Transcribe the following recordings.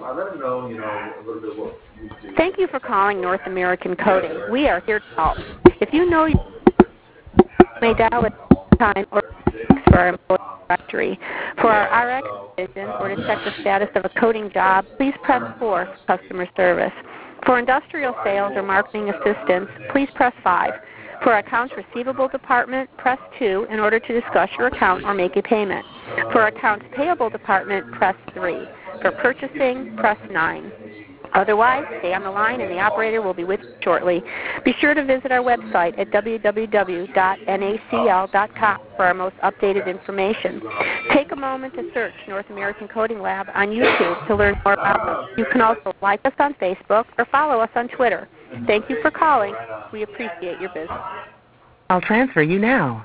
Thank you for calling North American Coding. We are here to help. If you know you may dial at time or for our employee directory. For our RX division or to check the status of a coding job, please press 4 for customer service. For industrial sales or marketing assistance, please press 5. For our accounts receivable department, press 2 in order to discuss your account or make a payment. For our accounts payable department, press 3. For purchasing, press 9. Otherwise, stay on the line and the operator will be with you shortly. Be sure to visit our website at www.nacl.com for our most updated information. Take a moment to search North American Coding Lab on YouTube to learn more about us. You can also like us on Facebook or follow us on Twitter. Thank you for calling. We appreciate your business. I'll transfer you now.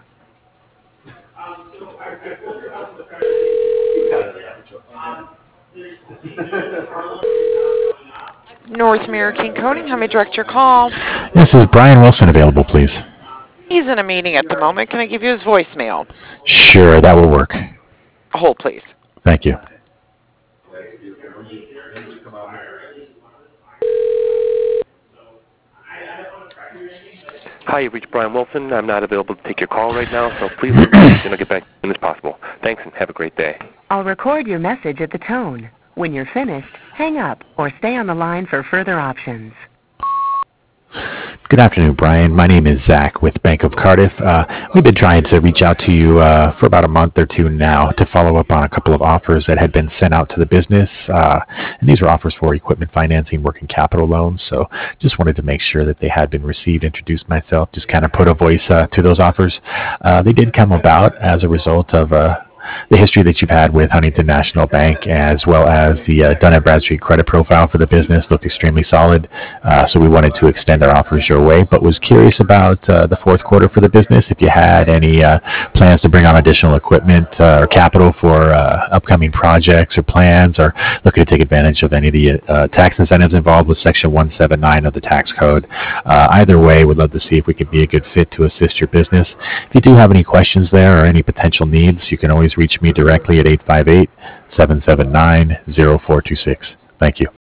North American Coding, how may I direct your call? This is Brian Wilson available, please. He's in a meeting at the moment. Can I give you his voicemail? Sure, that will work. Hold, please. Thank you. Hi, you've reached Brian Wilson. I'm not available to take your call right now, so please leave a message and I'll get back as soon as possible. Thanks and have a great day. I'll record your message at the tone. When you're finished, hang up or stay on the line for further options. Good afternoon, Brian. My name is Zach with Bank of Cardiff. We've been trying to reach out to you for about a month or two now to follow up on a couple of offers that had been sent out to the business. And these are offers for equipment financing, working capital loans. So just wanted to make sure that they had been received, introduce myself, just kind of put a voice to those offers. They did come about as a result of the history that you've had with Huntington National Bank, as well as the Dun & Bradstreet credit profile for the business looked extremely solid. So we wanted to extend our offers your way, but was curious about the fourth quarter for the business, if you had any plans to bring on additional equipment or capital for upcoming projects or plans, or looking to take advantage of any of the tax incentives involved with Section 179 of the tax code. Either way, we'd love to see if we could be a good fit to assist your business. If you do have any questions there or any potential needs, you can always reach me directly at 858-779-0426. Thank you.